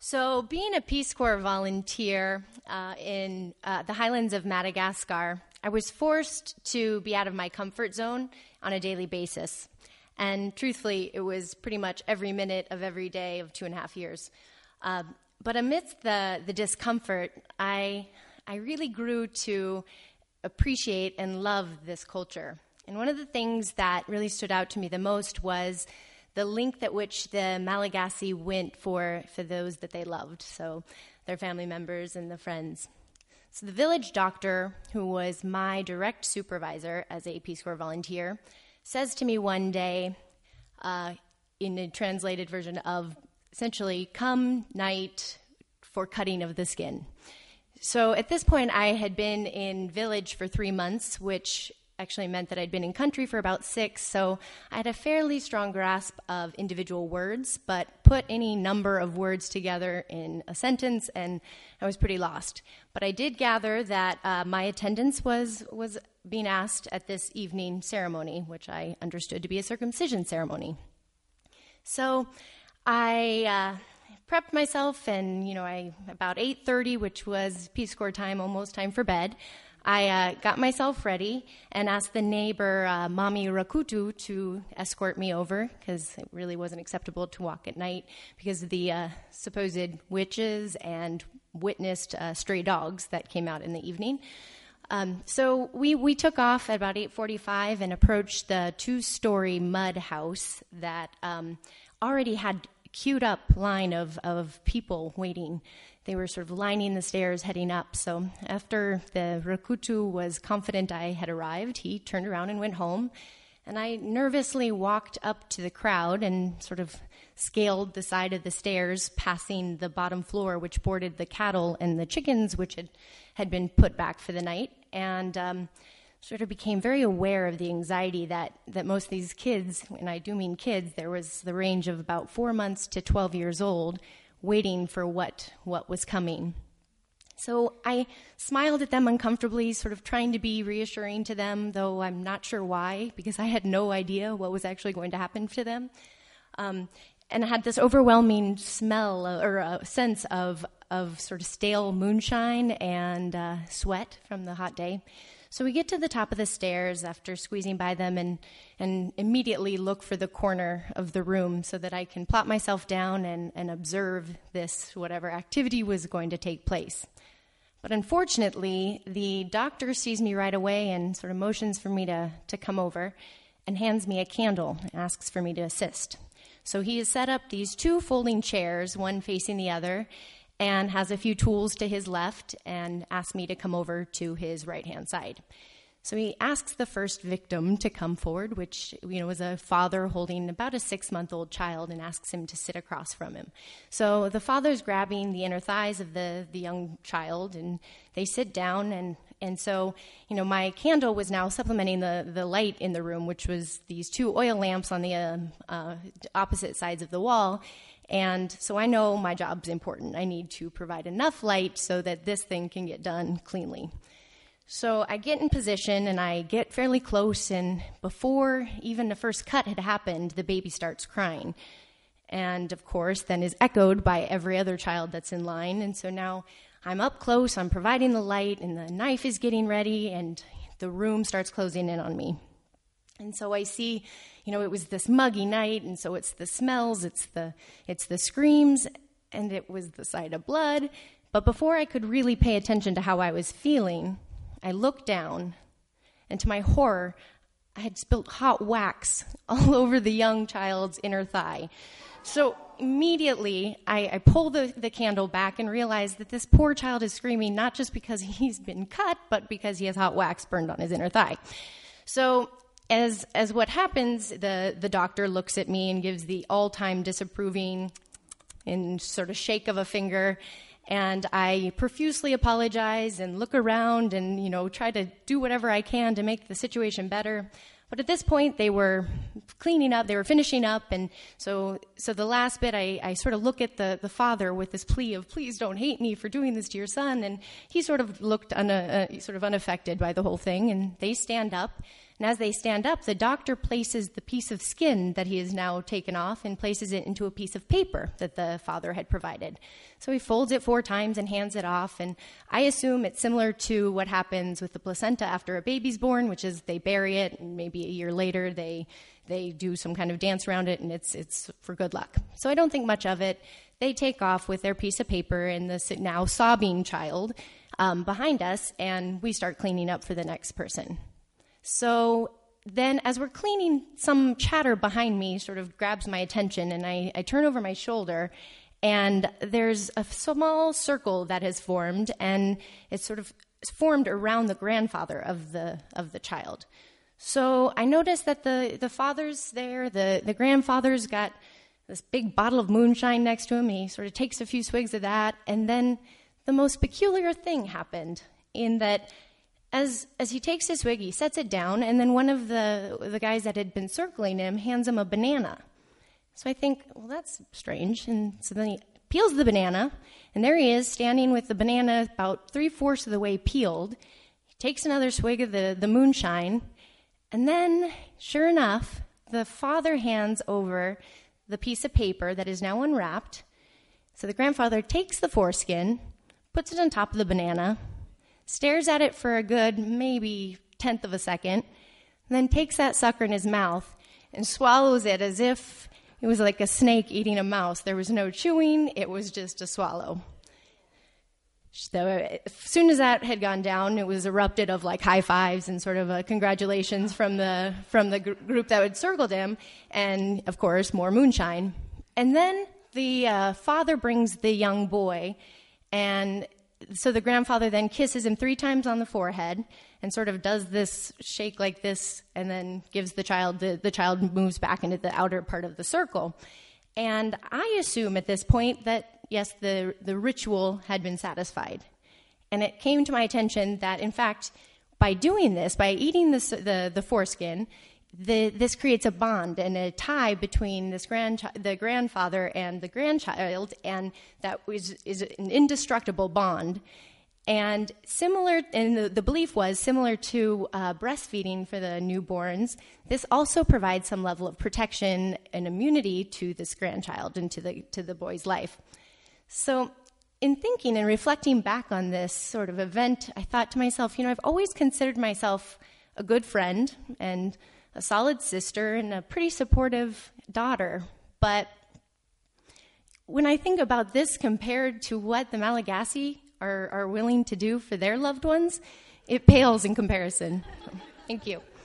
So being a Peace Corps volunteer in the highlands of Madagascar, I was forced to be out of my comfort zone on a daily basis. And truthfully, it was pretty much every minute of every day of 2.5 years. But amidst the discomfort, I really grew to appreciate and love this culture. And one of the things that really stood out to me the most was the length at which the Malagasy went for those that they loved, so their family members and the friends. So the village doctor, who was my direct supervisor as a Peace Corps volunteer, says to me one day, in a translated version of essentially, come night for cutting of the skin. So at this point, I had been in village for 3 months, which actually meant that I'd been in country for about 6, so I had a fairly strong grasp of individual words, but put any number of words together in a sentence, and I was pretty lost. But I did gather that my attendance was being asked at this evening ceremony, which I understood to be a circumcision ceremony. So I prepped myself, and about 8:30, which was Peace Corps time, almost time for bed, I got myself ready and asked the neighbor, Mami Rakutu, to escort me over, because it really wasn't acceptable to walk at night because of the supposed witches and witnessed stray dogs that came out in the evening. So we took off at about 8:45 and approached the 2-story mud house that already had queued up line of people waiting. They were sort of lining the stairs heading up. So after the Rakutu was confident I had arrived, he turned around and went home. And I nervously walked up to the crowd and sort of scaled the side of the stairs, passing the bottom floor, which bordered the cattle and the chickens, which had been put back for the night. And sort of became very aware of the anxiety that most of these kids, and I do mean kids, there was the range of about 4 months to 12 years old, waiting for what was coming. So I smiled at them uncomfortably, sort of trying to be reassuring to them, though I'm not sure why, because I had no idea what was actually going to happen to them. And I had this overwhelming smell or a sense of sort of stale moonshine and sweat from the hot day. So we get to the top of the stairs after squeezing by them and immediately look for the corner of the room so that I can plop myself down and observe this, whatever activity was going to take place. But unfortunately, the doctor sees me right away and sort of motions for me to come over and hands me a candle and asks for me to assist. So he has set up these 2 folding chairs, one facing the other, and has a few tools to his left and asked me to come over to his right-hand side. So he asks the first victim to come forward, which was a father holding about a 6-month-old child, and asks him to sit across from him. So the father's grabbing the inner thighs of the young child, and they sit down, and so my candle was now supplementing the light in the room, which was these 2 oil lamps on the opposite sides of the wall. And so I know my job's important. I need to provide enough light so that this thing can get done cleanly. So I get in position and I get fairly close, and before even the first cut had happened, the baby starts crying. And of course, then is echoed by every other child that's in line. And so now I'm up close, I'm providing the light, and the knife is getting ready, and the room starts closing in on me. And so I see, it was this muggy night, and so it's the smells, it's the screams, and it was the sight of blood. But before I could really pay attention to how I was feeling, I looked down, and to my horror, I had spilt hot wax all over the young child's inner thigh. So immediately, I pull the candle back and realize that this poor child is screaming not just because he's been cut, but because he has hot wax burned on his inner thigh. So as what happens, the doctor looks at me and gives the all-time disapproving and sort of shake of a finger, and I profusely apologize and look around and, try to do whatever I can to make the situation better. But at this point, they were cleaning up, they were finishing up, and so the last bit, I sort of look at the father with this plea of, please don't hate me for doing this to your son, and he sort of looked unaffected by the whole thing, and they stand up, And as they stand up, the doctor places the piece of skin that he has now taken off and places it into a piece of paper that the father had provided. So he folds it 4 times and hands it off, and I assume it's similar to what happens with the placenta after a baby's born, which is they bury it, and maybe a year later they do some kind of dance around it, and it's for good luck. So I don't think much of it. They take off with their piece of paper and the now sobbing child behind us, and we start cleaning up for the next person. So then as we're cleaning, some chatter behind me sort of grabs my attention, and I turn over my shoulder, and there's a small circle that has formed, and it's sort of formed around the grandfather of the child. So I noticed that the father's there, the grandfather's got this big bottle of moonshine next to him. He sort of takes a few swigs of that, and then the most peculiar thing happened in that as he takes his swig, he sets it down, and then one of the guys that had been circling him hands him a banana. So I think, well, that's strange. And so then he peels the banana, and there he is, standing with the banana about 3/4 of the way peeled. He takes another swig of the moonshine, and then, sure enough, the father hands over the piece of paper that is now unwrapped. So the grandfather takes the foreskin, puts it on top of the banana, stares at it for a good maybe 1/10 of a second, then takes that sucker in his mouth and swallows it as if it was like a snake eating a mouse. There was no chewing, it was just a swallow. So as soon as that had gone down, it was erupted of like high fives and sort of a congratulations from the group that had circled him, and of course more moonshine. And then the father brings the young boy, and so the grandfather then kisses him 3 times on the forehead and sort of does this shake like this, and then gives the child, the child moves back into the outer part of the circle. And I assume at this point that, yes, the ritual had been satisfied. And it came to my attention that, in fact, by doing this, by eating the foreskin, this creates a bond and a tie between the grandfather and the grandchild, and that is an indestructible bond. And similar, and the belief was similar to breastfeeding for the newborns, this also provides some level of protection and immunity to this grandchild and to the boy's life. So in thinking and reflecting back on this sort of event, I thought to myself, I've always considered myself a good friend and a solid sister and a pretty supportive daughter. But when I think about this compared to what the Malagasy are willing to do for their loved ones, it pales in comparison. Thank you.